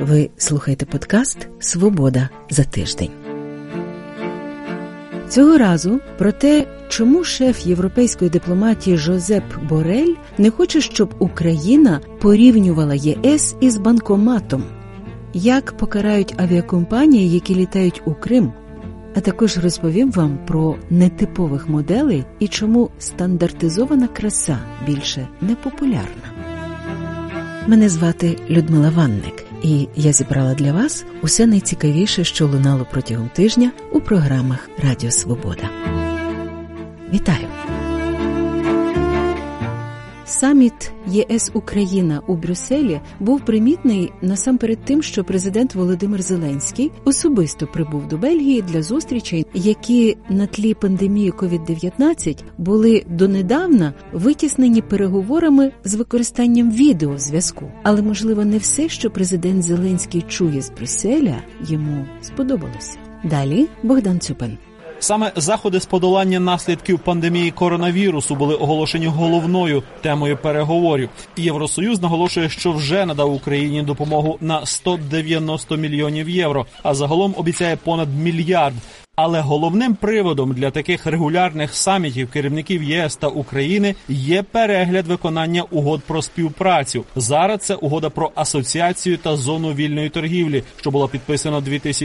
Ви слухаєте подкаст «Свобода за тиждень». Цього разу про те, чому шеф європейської дипломатії Жозеп Борель не хоче, щоб Україна порівнювала ЄС із банкоматом, як покарають авіакомпанії, які літають у Крим, а також розповім вам про нетипових моделей і чому стандартизована краса більше не популярна. Мене звати Людмила Ванник, і я зібрала для вас усе найцікавіше, що лунало протягом тижня у програмах Радіо Свобода. Вітаю! Саміт ЄС-Україна у Брюсселі був примітний насамперед тим, що президент Володимир Зеленський особисто прибув до Бельгії для зустрічей, які на тлі пандемії COVID-19 були донедавна витіснені переговорами з використанням відеозв'язку. Але, можливо, не все, що президент Зеленський чує з Брюсселя, йому сподобалося. Далі Богдан Цюпин. Саме заходи з подолання наслідків пандемії коронавірусу були оголошені головною темою переговорів. Євросоюз наголошує, що вже надав Україні допомогу на 190 мільйонів євро, а загалом обіцяє понад мільярд. Але головним приводом для таких регулярних самітів керівників ЄС та України є перегляд виконання угод про співпрацю. Зараз це угода про асоціацію та зону вільної торгівлі, що була підписана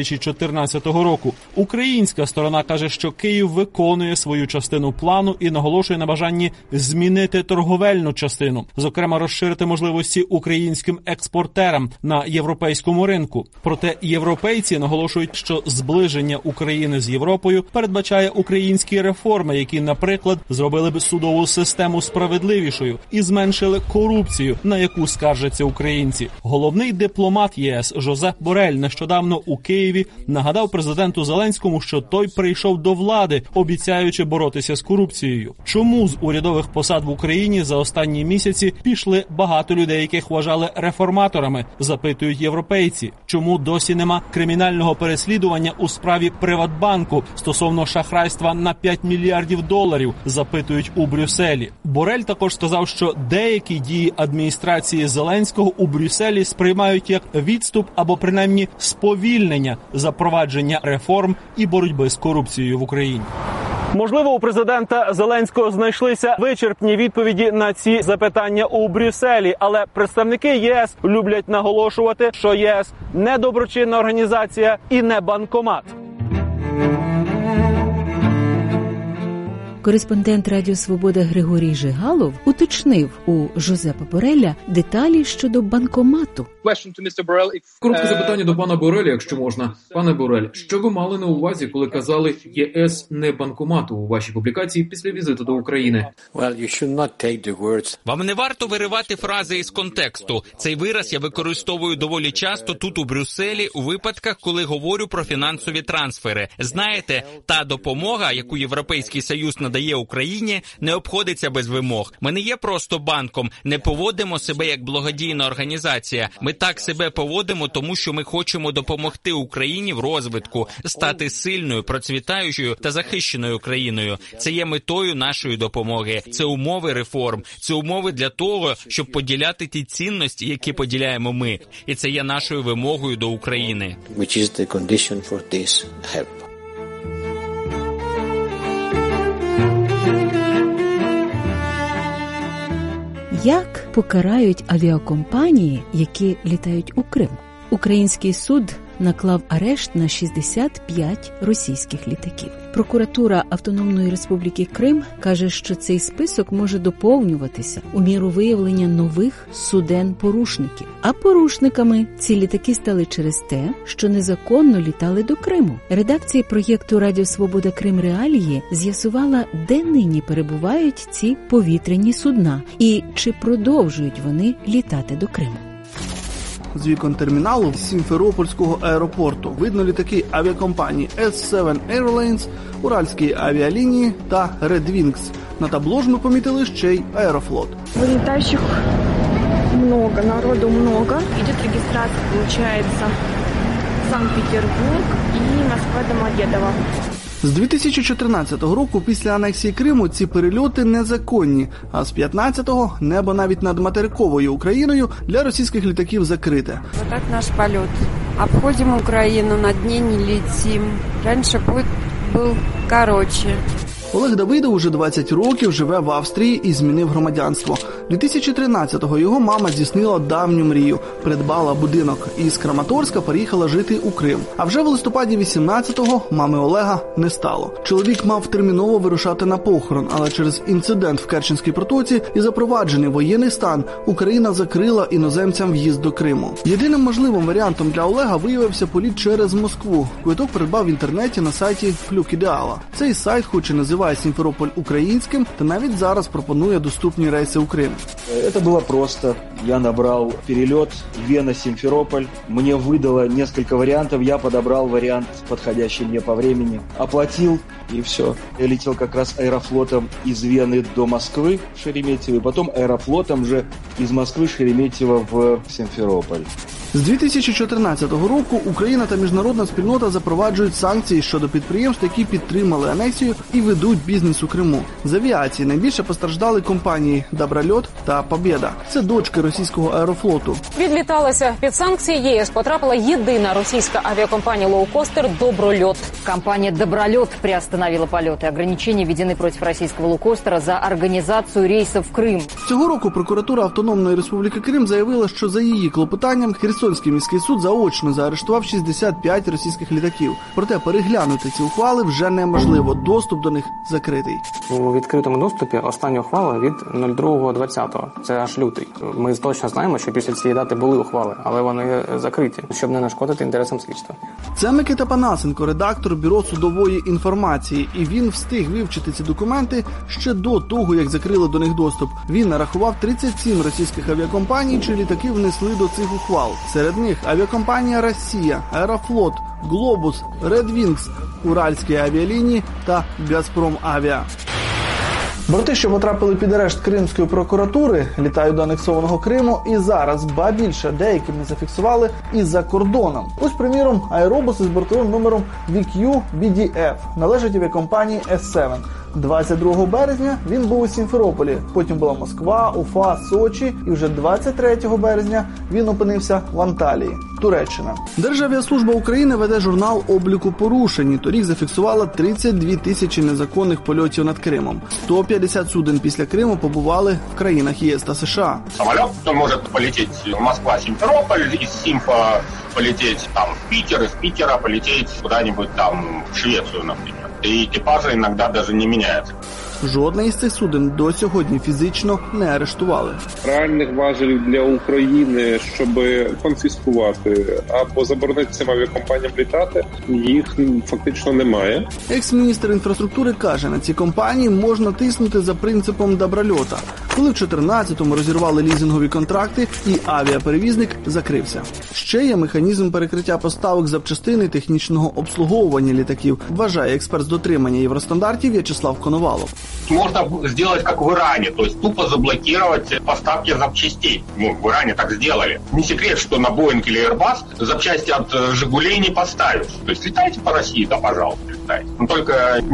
2014 року. Українська сторона каже, що Київ виконує свою частину плану і наголошує на бажанні змінити торговельну частину, зокрема розширити можливості українським експортерам на європейському ринку. Проте європейці наголошують, що зближення України з Європою передбачає українські реформи, які, наприклад, зробили б судову систему справедливішою і зменшили корупцію, на яку скаржаться українці. Головний дипломат ЄС Жозеп Борель нещодавно у Києві нагадав президенту Зеленському, що той прийшов до влади, обіцяючи боротися з корупцією. Чому з урядових посад в Україні за останні місяці пішли багато людей, яких вважали реформаторами, запитують європейці. Чому досі нема кримінального переслідування у справі Приватбанку стосовно шахрайства на 5 мільярдів доларів, запитують у Брюсселі. Борель також сказав, що деякі дії адміністрації Зеленського у Брюсселі сприймають як відступ або принаймні сповільнення запровадження реформ і боротьби з корупцією в Україні. Можливо, у президента Зеленського знайшлися вичерпні відповіді на ці запитання у Брюсселі, але представники єС люблять наголошувати, що ЄС не доброчинна організація і не банкомат. Кореспондент Радіо Свобода Григорій Жигалов уточнив у Жозепа Бореля деталі щодо банкомату. Коротке запитання до пана Бореля, якщо можна. Пане Борель, що ви мали на увазі, коли казали ЄС не банкомату у вашій публікації після візиту до України? Вам не варто виривати фрази із контексту. Цей вираз я використовую доволі часто тут у Брюсселі у випадках, коли говорю про фінансові трансфери. Знаєте, та допомога, яку Європейський Союз надає Україні, не обходиться без вимог. Ми не є просто банком, не поводимо себе як благодійна організація. Ми так себе поводимо, тому що ми хочемо допомогти Україні в розвитку, стати сильною, процвітаючою та захищеною країною. Це є метою нашої допомоги. Це умови реформ. Це умови для того, щоб поділяти ті цінності, які поділяємо ми. І це є нашою вимогою до України. Як покарають авіакомпанії, які літають у Крим? Український суд наклав арешт на 65 російських літаків. Прокуратура Автономної Республіки Крим каже, що цей список може доповнюватися у міру виявлення нових суден-порушників. А порушниками ці літаки стали через те, що незаконно літали до Криму. Редакція проєкту «Радіо Свобода Крим Реалії» з'ясувала, де нині перебувають ці повітряні судна і чи продовжують вони літати до Криму. З вікон терміналу Сімферопольського аеропорту видно літаки авіакомпанії S7 Airlines, Уральської авіалінії та Red Wings. На табло ж ми помітили ще й Аерофлот. Вылетающих много, народу много. Идет регистрация, получается, Санкт-Петербург и Москва-Домодедово. З 2014 року після анексії Криму ці перельоти незаконні, а з 15-го небо навіть над материковою Україною для російських літаків закрите. Вот так наш полет. Обходим Украину, над ней не летим. Раньше путь был короче. Олег Давидов уже 20 років живе в Австрії і змінив громадянство. 2013-го його мама здійснила давню мрію – придбала будинок і з Краматорська переїхала жити у Крим. А вже в листопаді 18-го мами Олега не стало. Чоловік мав терміново вирушати на похорон, але через інцидент в Керченській протоці і запроваджений воєнний стан Україна закрила іноземцям в'їзд до Криму. Єдиним можливим варіантом для Олега виявився політ через Москву. Квиток придбав в інтернеті на сайті Флюк Ідеала. Цей сайт, хоч і називає Сімферополь українським, та навіть зараз пропонує доступні рейси у Крим. Это было просто. Я набрал перелет Вена-Симферополь. Мне выдало несколько вариантов. Я подобрал вариант, подходящий мне по времени. Оплатил, и все. Я летел как раз аэрофлотом из Вены до Москвы в Шереметьево, и потом аэрофлотом же из Москвы в Шереметьево в Симферополь. З 2014 року Україна та міжнародна спільнота запроваджують санкції щодо підприємств, які підтримали анексію і ведуть бізнес у Криму. З авіації найбільше постраждали компанії «Доброльот» та «Побєда». Це дочки російського аерофлоту. Відліталася під санкції ЄС. Потрапила єдина російська авіакомпанія «Лоукостер» «Доброльот». Компания «Доброльот» приостановила полеты. Ограничения введены против российского «Лоукостера» за организацию рейсов в Крым. Цього року прокуратура Автономної Республіки Крим заявила, що за її клопотанням Херсонський міський суд заочно заарештував 65 російських літаків. Проте переглянути ці ухвали вже неможливо. Доступ до них закритий. У відкритому доступі остання ухвала від 02.20. Це аж лютий. Ми точно знаємо, що після цієї дати були ухвали, але вони закриті, щоб не нашкодити інтересам слідства. Це Микита Панасенко, редактор Бюро судової інформації, і він встиг вивчити ці документи ще до того, як закрили до них доступ. Він нарахував 37 російських авіакомпаній, чи літаки внесли до цих ухвал. Серед них авіакомпанія «Росія», «Аерофлот», «Глобус», «Редвінкс», «Уральські авіалінії» та «Газпромавіа». Борти, що потрапили під арешт Кримської прокуратури, літають до анексованого Криму і зараз, ба більше, деякі не зафіксували і за кордоном. Ось, приміром, аеробус із бортовим номером VQ-BDF належить авіакомпанії S7. 22 березня він був у Сімферополі, потім була Москва, Уфа, Сочі, і вже 23 березня він опинився в Анталії, Туреччина. Державіаслужба України веде журнал обліку порушень. Торік зафіксувала 32 тисячі незаконних польотів над Кримом. 150 суден після Криму побували в країнах ЄС та США. Самолет може полетіти в Москва-Сімферополь, із Сімфа полетіти там в Питер, із Питера полетіти куди-нибудь там в Швецію, наприклад. І екіпажі іноді навіть не міняються. Жодне із цих суден до сьогодні фізично не арештували. Реальних важелів для України, щоб конфіскувати або заборонити цим авіакомпаніям літати, їх фактично немає. Екс-міністр інфраструктури каже, на ці компанії можна тиснути за принципом Доброльота. Коли в 2014-му розірвали лізингові контракти і авіаперевізник закрився. Ще є механізм перекриття поставок запчастин і технічного обслуговування літаків, вважає експерт з дотримання євростандартів В'ячеслав Коновалов. Можно сделать как в Иране, то есть тупо заблокировать поставки запчастей. В Иране так сделали. Не секрет, что на Boeing или Airbus запчасти от «Жигулей» не поставишь. То есть летайте по России, да, пожалуйста, летайте. Но только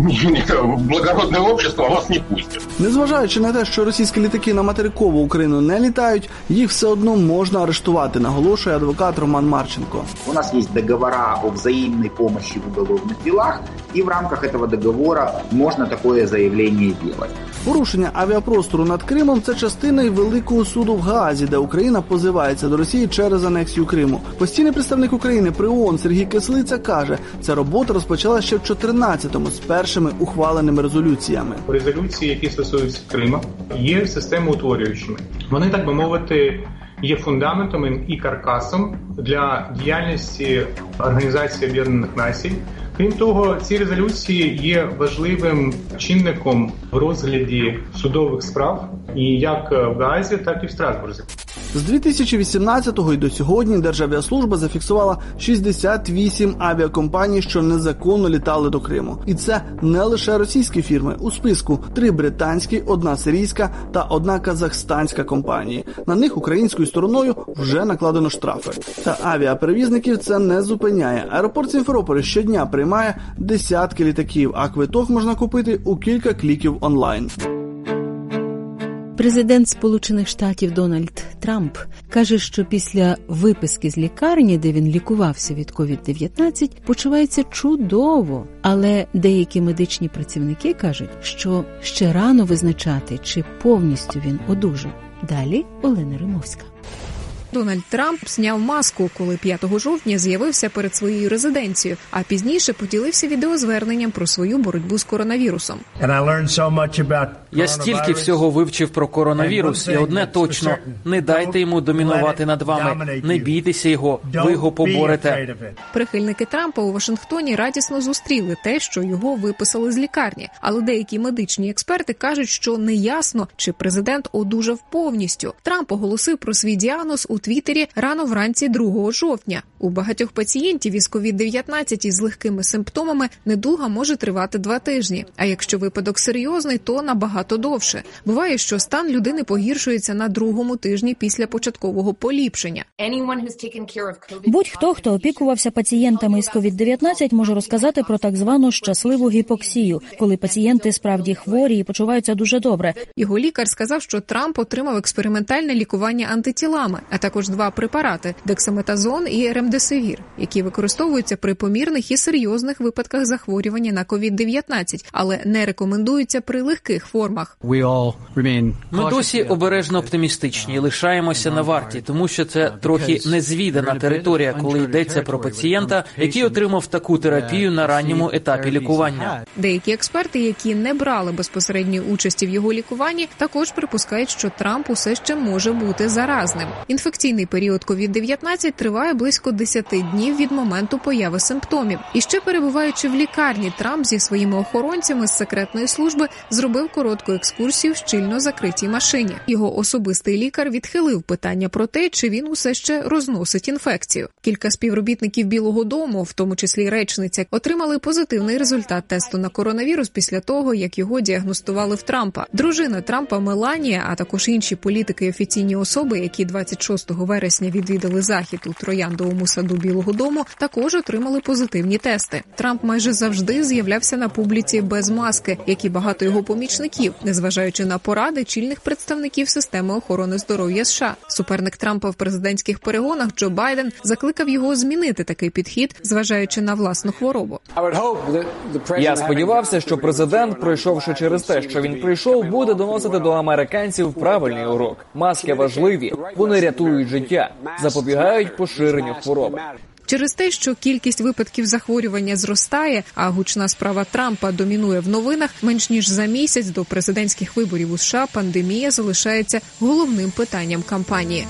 благородное общество вас не пустит. Незважаючи на те, що російські літаки на материкову Україну не літають, їх все одно можна арештувати, наголошує адвокат Роман Марченко. У нас є договори о взаємній допомогі в уголовних ділах, і в рамках цього договору можна таке заявлення робити. Порушення авіапростору над Кримом – це частина і Великого суду в Гаазі, де Україна позивається до Росії через анексію Криму. Постійний представник України при ООН Сергій Кислиця каже, ця робота розпочалася ще в 2014-му з першими ухваленими резолюціями. Резолюції, які стосуються Криму, є системоутворюючими. Вони, так би мовити, є фундаментом і каркасом для діяльності Організації Об'єднаних Націй. Крім того, ці резолюції є важливим чинником в розгляді судових справ і як в Гаазі, так і в Страсбурзі. З 2018-го і до сьогодні Державіаслужба зафіксувала 68 авіакомпаній, що незаконно літали до Криму. І це не лише російські фірми. У списку 3 британські, 1 сирійська та 1 казахстанська компанії. На них українською стороною вже накладено штрафи. Та авіаперевізників це не зупиняє. Аеропорт Сімферополя щодня приймає десятки літаків, а квиток можна купити у кілька кліків онлайн. Президент Сполучених Штатів Дональд Трамп каже, що після виписки з лікарні, де він лікувався від COVID-19, почувається чудово. Але деякі медичні працівники кажуть, що ще рано визначати, чи повністю він одужав. Далі Олена Римовська. Дональд Трамп зняв маску, коли 5 жовтня з'явився перед своєю резиденцією, а пізніше поділився відеозверненням про свою боротьбу з коронавірусом. Я стільки всього вивчив про коронавірус, і одне точно – не дайте йому домінувати над вами, не бійтеся його, ви його поборете. Прихильники Трампа у Вашингтоні радісно зустріли те, що його виписали з лікарні. Але деякі медичні експерти кажуть, що неясно, чи президент одужав повністю. Трамп оголосив про свій діагноз у Твіттері рано вранці 2 жовтня. У багатьох пацієнтів із COVID-19 із легкими симптомами недуга може тривати 2 тижні. А якщо випадок серйозний, то набагато довше. Буває, що стан людини погіршується на 2-му тижні після початкового поліпшення. Будь-хто, хто опікувався пацієнтами із COVID-19, може розказати про так звану щасливу гіпоксію, коли пацієнти справді хворі і почуваються дуже добре. Його лікар сказав, що Трамп отримав експериментальне лікування антитілами, а також 2 препарати – дексаметазон і ремдесивір, які використовуються при помірних і серйозних випадках захворювання на COVID-19, але не рекомендуються при легких формах. Ми досі обережно оптимістичні і лишаємося на варті, тому що це трохи незвідана територія, коли йдеться про пацієнта, який отримав таку терапію на ранньому етапі лікування. Деякі експерти, які не брали безпосередньої участі в його лікуванні, також припускають, що Трамп усе ще може бути заразним. Інфекційний період COVID-19 триває близько 10 днів від моменту появи симптомів. І ще перебуваючи в лікарні, Трамп зі своїми охоронцями з секретної служби зробив коротку екскурсію в щільно закритій машині. Його особистий лікар відхилив питання про те, чи він усе ще розносить інфекцію. Кілька співробітників Білого дому, в тому числі речниця, отримали позитивний результат тесту на коронавірус після того, як його діагностували в Трампа. Дружина Трампа Меланія, а також інші політики і офіційні особи, які 26 вересня відвідали захід у Трояндовому саду Білого дому, також отримали позитивні тести. Трамп майже завжди з'являвся на публіці без маски, як і багато його помічників, незважаючи на поради чільних представників системи охорони здоров'я США. Суперник Трампа в президентських перегонах Джо Байден закликав його змінити такий підхід, зважаючи на власну хворобу. Я сподівався, що президент, пройшовши через те, що він пройшов, буде доносити до американців правильний урок. Маски важливі, вони рятують життя, запобігають поширенню хвороби. Через те, що кількість випадків захворювання зростає, а гучна справа Трампа домінує в новинах, менш ніж за місяць до президентських виборів у США пандемія залишається головним питанням кампанії.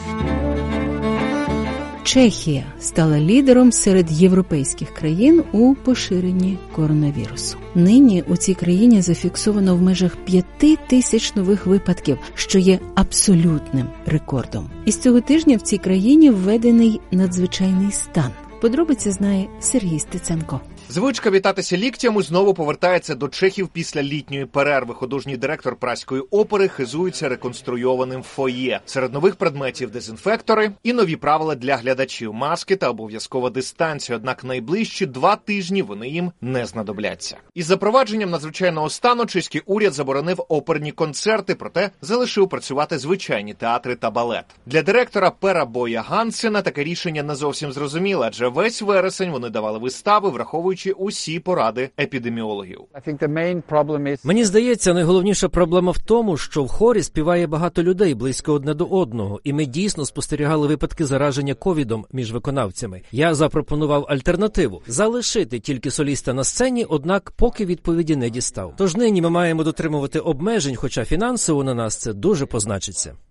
Чехія стала лідером серед європейських країн у поширенні коронавірусу. Нині у цій країні зафіксовано в межах 5000 нових випадків, що є абсолютним рекордом. І з цього тижня в цій країні введений надзвичайний стан. Подробиці знає Сергій Стеценко. Звичка вітатися ліктями знову повертається до чехів після літньої перерви. Художній директор Празької опери хизується реконструйованим фоє. Серед нових предметів – дезінфектори і нові правила для глядачів – маски та обов'язкова дистанція. Однак найближчі 2 тижні вони їм не знадобляться. Із запровадженням надзвичайного стану чеський уряд заборонив оперні концерти, проте залишив працювати звичайні театри та балет. Для директора Пера Боя Гансена таке рішення не зовсім зрозуміле, адже весь вересень вони давали вистави, враховуючи усі поради епідеміологів. Мені здається, найголовніша проблема в тому, що в хорі співає багато людей близько одне до одного, і ми дійсно спостерігали випадки зараження ковідом між виконавцями. Я запропонував альтернативу – залишити тільки соліста на сцені, однак поки відповіді не дістав. Тож нині ми маємо дотримувати обмежень, хоча фінансово на нас це дуже позначиться.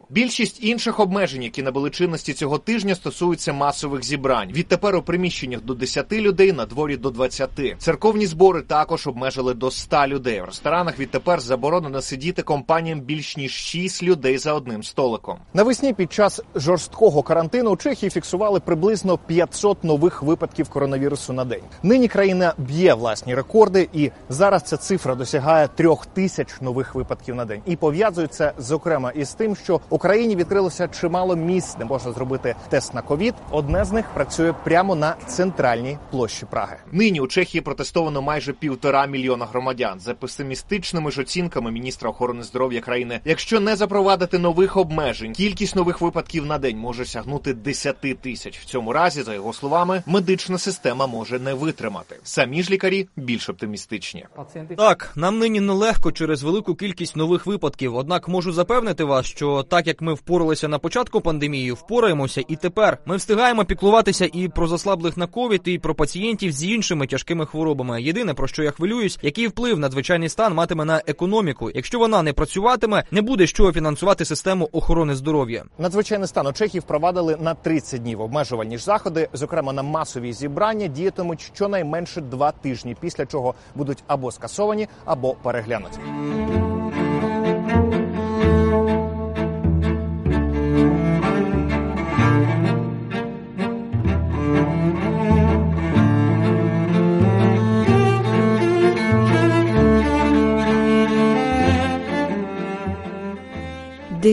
Більшість інших обмежень, які набули чинності цього тижня, стосуються масових зібрань. Відтепер у приміщеннях до 10 людей, на дворі до 20. Церковні збори також обмежили до 100 людей. В ресторанах відтепер заборонено сидіти компаніям більш ніж 6 людей за одним столиком. Навесні під час жорсткого карантину у Чехії фіксували приблизно 500 нових випадків коронавірусу на день. Нині країна б'є власні рекорди, і зараз ця цифра досягає 3000 нових випадків на день. І пов'язується, зокрема, із тим, що в Україні відкрилося чимало місць, де можна зробити тест на ковід. Одне з них працює прямо на центральній площі Праги. Нині у Чехії протестовано майже 1,5 мільйона громадян. За песимістичними ж оцінками міністра охорони здоров'я країни, якщо не запровадити нових обмежень, кількість нових випадків на день може сягнути 10 тисяч. В цьому разі, за його словами, медична система може не витримати. Самі ж лікарі більш оптимістичні. Так, нам нині нелегко через велику кількість нових випадків, однак можу запевнити вас, що так як ми впоралися на початку пандемії, впораємося і тепер. Ми встигаємо піклуватися і про заслаблих на ковід, і про пацієнтів з іншими тяжкими хворобами. Єдине, про що я хвилююсь, який вплив надзвичайний стан матиме на економіку. Якщо вона не працюватиме, не буде з чого фінансувати систему охорони здоров'я. Надзвичайний стан у Чехії впровадили на 30 днів. Обмежувальні ж заходи, зокрема на масові зібрання, діятимуть щонайменше 2 тижні, після чого будуть або скасовані, або переглянуті. –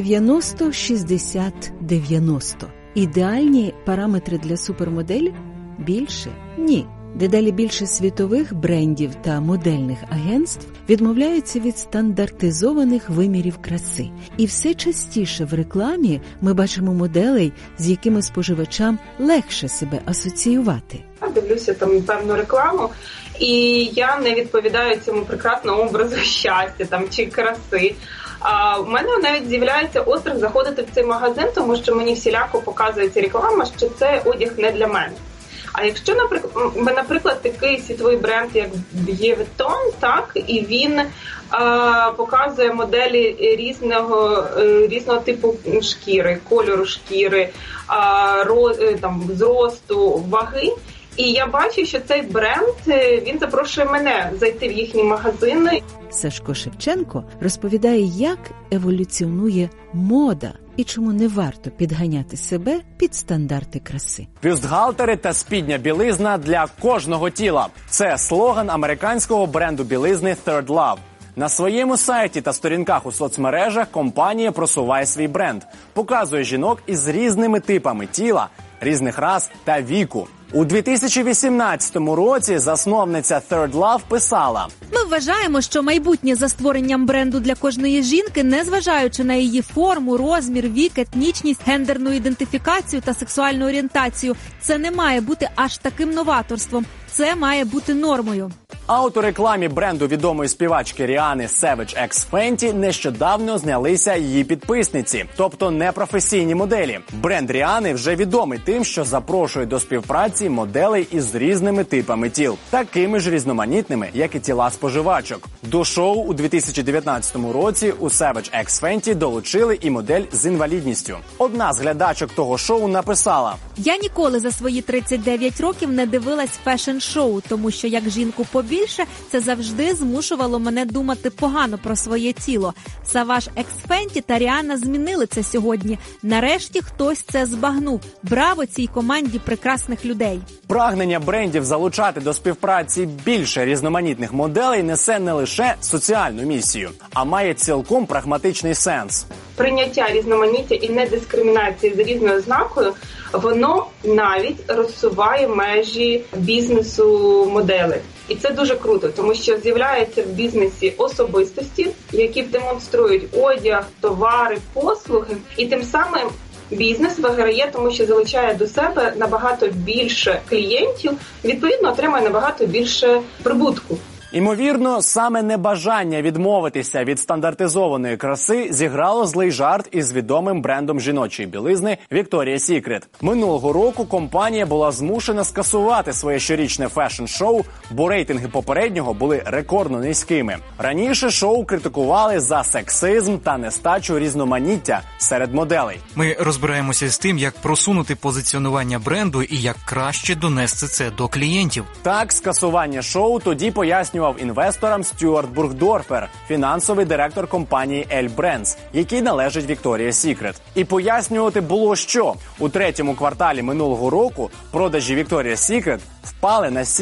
90-60-90. Ідеальні параметри для супермоделі? Більше? Ні. Дедалі більше світових брендів та модельних агентств відмовляються від стандартизованих вимірів краси. І все частіше в рекламі ми бачимо моделей, з якими споживачам легше себе асоціювати. Дивлюся там певну рекламу, і я не відповідаю цьому прекрасному образу щастя там чи краси. А в мене навіть з'являється острах заходити в цей магазин, тому що мені всіляко показується реклама, що це одяг не для мене. А якщо, наприклад, такий світовий бренд, як Louis Vuitton, так, і він показує моделі різного типу шкіри, кольору шкіри, зросту, ваги, і я бачу, що цей бренд, він запрошує мене зайти в їхні магазини. Сашко Шевченко розповідає, як еволюціонує мода і чому не варто підганяти себе під стандарти краси. Бюстгальтери та спідня білизна для кожного тіла. Це слоган американського бренду білизни Third Love. На своєму сайті та сторінках у соцмережах компанія просуває свій бренд, показує жінок із різними типами тіла, різних рас та віку. У 2018 році засновниця Third Love писала: "Ми вважаємо, що майбутнє за створенням бренду для кожної жінки, незважаючи на її форму, розмір, вік, етнічність, гендерну ідентифікацію та сексуальну орієнтацію, це не має бути аж таким новаторством. Це має бути нормою." А от у рекламі бренду відомої співачки Ріани Savage X Fenty нещодавно знялися її підписниці, тобто непрофесійні моделі. Бренд Ріани вже відомий тим, що запрошує до співпраці моделей із різними типами тіл, такими ж різноманітними, як і тіла споживачок. До шоу у 2019 році у Savage X Fenty долучили і модель з інвалідністю. Одна з глядачок того шоу написала: "Я ніколи за свої 39 років не дивилась фешн-шоу, тому що як жінку побільше, це завжди змушувало мене думати погано про своє тіло. Savage X Fenty та Ріана змінили це сьогодні. Нарешті хтось це збагнув. Браво цій команді прекрасних людей." Прагнення брендів залучати до співпраці більше різноманітних моделей несе не лише соціальну місію, а має цілком прагматичний сенс. Прийняття різноманіття і недискримінації з різною ознакою, воно навіть розсуває межі бізнесу моделей. І це дуже круто, тому що з'являються в бізнесі особистості, які демонструють одяг, товари, послуги, і тим самим бізнес виграє, тому що залучає до себе набагато більше клієнтів, відповідно отримує набагато більше прибутку. Імовірно, саме небажання відмовитися від стандартизованої краси зіграло злий жарт із відомим брендом жіночої білизни Victoria's Secret. Минулого року компанія була змушена скасувати своє щорічне фешн-шоу, бо рейтинги попереднього були рекордно низькими. Раніше шоу критикували за сексизм та нестачу різноманіття серед моделей. Ми розбираємося з тим, як просунути позиціонування бренду і як краще донести це до клієнтів. Так, скасування шоу тоді пояснював інвесторам Стюарт Бургдорфер, фінансовий директор компанії Elle Brands, який належить Victoria's Secret. І пояснювати було що? У третьому кварталі минулого року продажі Victoria's Secret впали на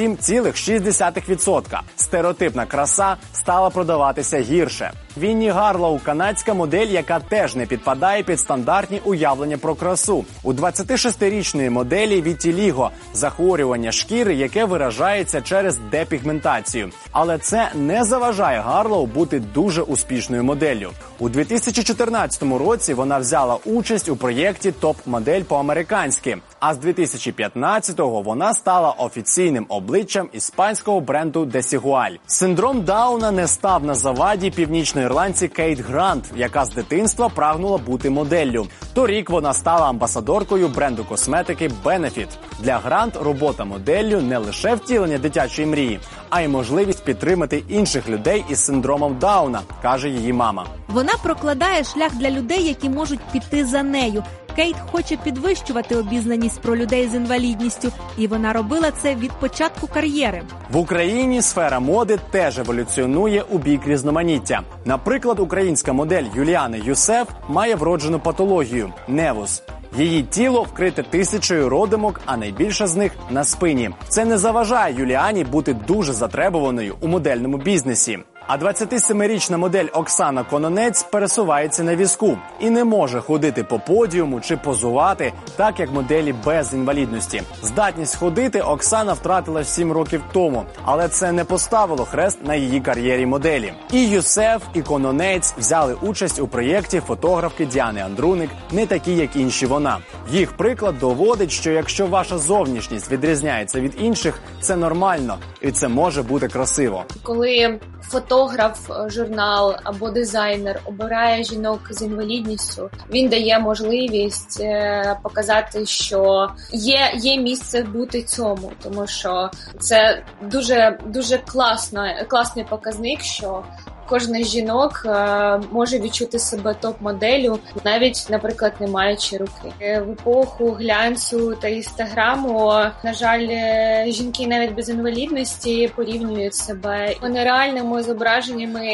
7,6%. Стереотипна краса стала продаватися гірше. Вінні Гарлоу – канадська модель, яка теж не підпадає під стандартні уявлення про красу. У 26-річної моделі вітіліго – захворювання шкіри, яке виражається через депігментацію. Але це не заважає Гарлоу бути дуже успішною моделлю. У 2014 році вона взяла участь у проєкті «Топ-модель по-американськи», а з 2015-го вона стала офіційним обличчям іспанського бренду Desigual. Синдром Дауна не став на заваді північноірландці Кейт Грант, яка з дитинства прагнула бути моделлю. Торік вона стала амбасадоркою бренду косметики Benefit. Для Грант робота моделлю не лише втілення дитячої мрії, а й можливість підтримати інших людей із синдромом Дауна, каже її мама. Вона прокладає шлях для людей, які можуть піти за нею. Кейт хоче підвищувати обізнаність про людей з інвалідністю, і вона робила це від початку кар'єри. В Україні сфера моди теж еволюціонує у бік різноманіття. Наприклад, українська модель Юліана Юсеф має вроджену патологію – невус. Її тіло вкрите 1000 родимок, а найбільше з них на спині. Це не заважає Юліані бути дуже затребуваною у модельному бізнесі. А 27-річна модель Оксана Кононець пересувається на візку і не може ходити по подіуму чи позувати, так як моделі без інвалідності. Здатність ходити Оксана втратила 7 років тому, але це не поставило хрест на її кар'єрі моделі. І Юсеф, і Кононець взяли участь у проєкті фотографки Діани Андруник «Не такі, як інші вона». Їх приклад доводить, що якщо ваша зовнішність відрізняється від інших, це нормально, і це може бути красиво. Коли фотограф, журнал або дизайнер обирає жінок з інвалідністю, він дає можливість показати, що є місце бути цьому, тому що це дуже класний показник, що кожна з жінок може відчути себе топ-моделлю, навіть, наприклад, не маючи руки. В епоху глянцю та інстаграму, на жаль, жінки навіть без інвалідності порівнюють себе нереальними зображеннями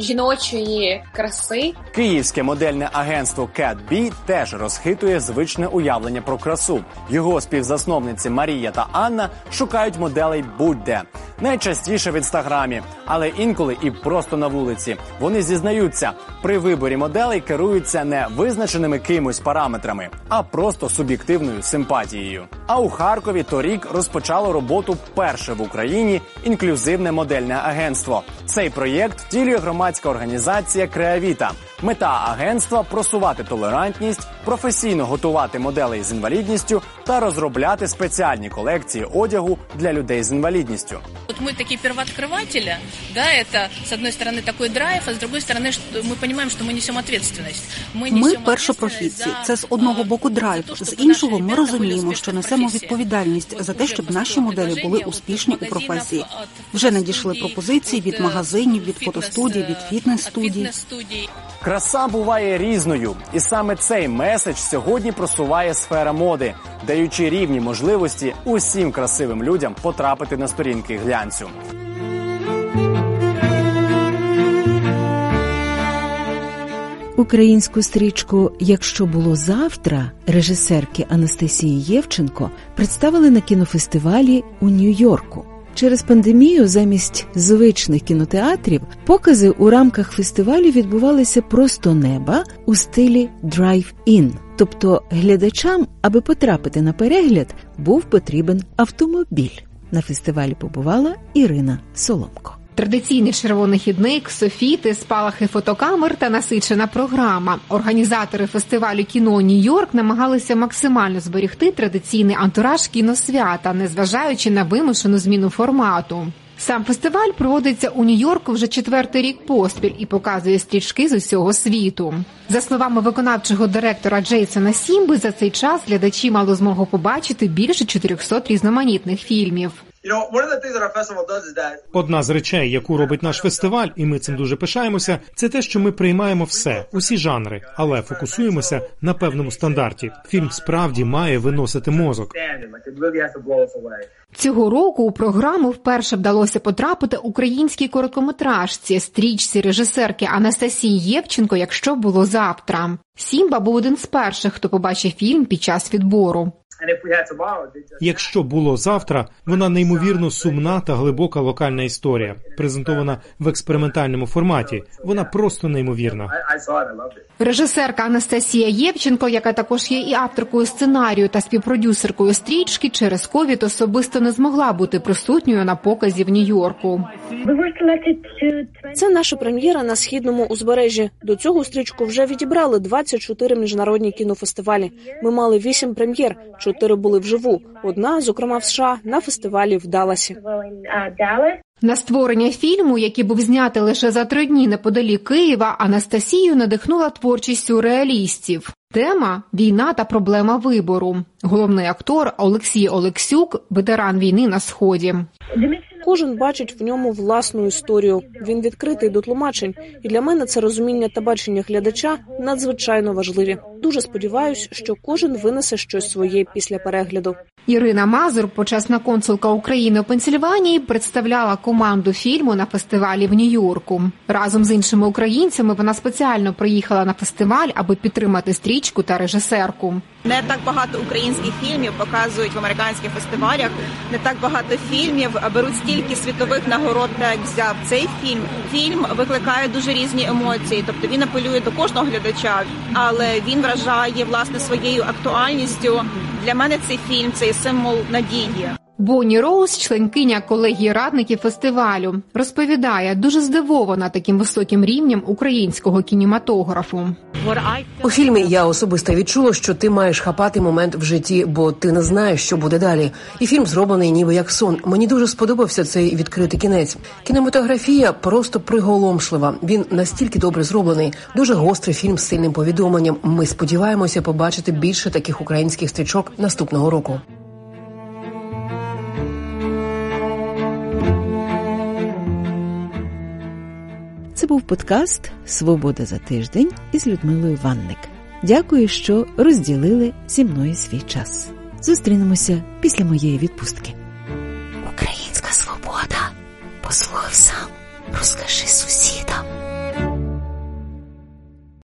жіночої краси. Київське модельне агентство Cat B теж розхитує звичне уявлення про красу. Його співзасновниці Марія та Анна шукають моделей будь-де. Найчастіше в інстаграмі, але інколи і просто на вулиці. Вони зізнаються, при виборі моделей керуються не визначеними кимось параметрами, а просто суб'єктивною симпатією. А у Харкові торік розпочало роботу перше в Україні інклюзивне модельне агентство. Цей проєкт втілює громадська організація «Креавіта». Мета агентства – просувати толерантність, професійно готувати моделей з інвалідністю та розробляти спеціальні колекції одягу для людей з інвалідністю. Вот мы такие первооткрыватели, да, это с одной стороны такой драйв, а с другой стороны мы понимаем, что мы несем ответственность. Ми першопрохідці. Це з одного боку драйв, з іншого ми розуміємо, що несемо відповідальність за те, щоб наші моделі були успішні у професії. Вже надійшли пропозиції від магазинів, від фотостудій, від фітнес-студій. Краса буває різною, і саме цей меседж сьогодні просуває сфера моди, даючи рівні можливості усім красивим людям потрапити на сторінки глянцю. Українську стрічку «Якщо було завтра» режисерки Анастасії Євченко представили на кінофестивалі у Нью-Йорку. Через пандемію замість звичних кінотеатрів покази у рамках фестивалю відбувалися просто неба у стилі drive-in. Тобто глядачам, аби потрапити на перегляд, був потрібен автомобіль. На фестивалі побувала Ірина Соломко. Традиційний червоний хідник, софіти, спалахи фотокамер та насичена програма. Організатори фестивалю кіно «Нью-Йорк» намагалися максимально зберегти традиційний антураж кіносвята, незважаючи на вимушену зміну формату. Сам фестиваль проводиться у Нью-Йорку вже 4-й рік поспіль і показує стрічки з усього світу. За словами виконавчого директора Джейсона Сімби, за цей час глядачі мали змогу побачити більше 400 різноманітних фільмів. Одна з речей, яку робить наш фестиваль, і ми цим дуже пишаємося, це те, що ми приймаємо все, усі жанри, але фокусуємося на певному стандарті. Фільм справді має виносити мозок. Цього року у програму вперше вдалося потрапити українській короткометражці, стрічці режисерки Анастасії Євченко «Якщо було завтра». Сімба був один з перших, хто побачив фільм під час відбору. «Якщо було завтра» – вона неймовірно сумна та глибока локальна історія, презентована в експериментальному форматі. Вона просто неймовірна. Режисерка Анастасія Євченко, яка також є і авторкою сценарію та співпродюсеркою стрічки, через ковід особисто не змогла бути присутньою на показі в Нью-Йорку. Це наша прем'єра на Східному узбережжі. До цього стрічку вже відібрали 24 міжнародні кінофестивалі. Ми мали 8 прем'єр, 4 були вживу. Одна, зокрема в США, на фестивалі в Далласі. На створення фільму, який був знятий лише за 3 дні неподалік Києва, Анастасію надихнула творчість сюрреалістів. Тема – війна та проблема вибору. Головний актор Олексій Олексюк – ветеран війни на Сході. Кожен бачить в ньому власну історію. Він відкритий до тлумачень. І для мене це розуміння та бачення глядача надзвичайно важливі. Дуже сподіваюся, що кожен винесе щось своє після перегляду. Ірина Мазур, почесна консулка України у Пенсільванії, представляла команду фільму на фестивалі в Нью-Йорку. Разом з іншими українцями вона спеціально приїхала на фестиваль, аби підтримати стрічку та режисерку. Не так багато українських фільмів показують в американських фестивалях, не так багато фільмів беруть стільки світових нагород, як взяв цей фільм. Фільм викликає дуже різні емоції, тобто він апелює до кожного глядача, але він вражає, власне, своєю актуальністю. Для мене цей фільм – це символ надії. Бонні Роуз, членкиня колегії радників фестивалю, розповідає, дуже здивована таким високим рівнем українського кінематографу. У фільмі я особисто відчула, що ти маєш хапати момент в житті, бо ти не знаєш, що буде далі. І фільм зроблений ніби як сон. Мені дуже сподобався цей відкритий кінець. Кінематографія просто приголомшлива. Він настільки добре зроблений. Дуже гострий фільм з сильним повідомленням. Ми сподіваємося побачити більше таких українських стрічок наступного року. Це був подкаст «Свобода за тиждень» із Людмилою Ванник. Дякую, що розділили зі мною свій час. Зустрінемося після моєї відпустки. Українська свобода. Послухай сам, розкажи сусідам.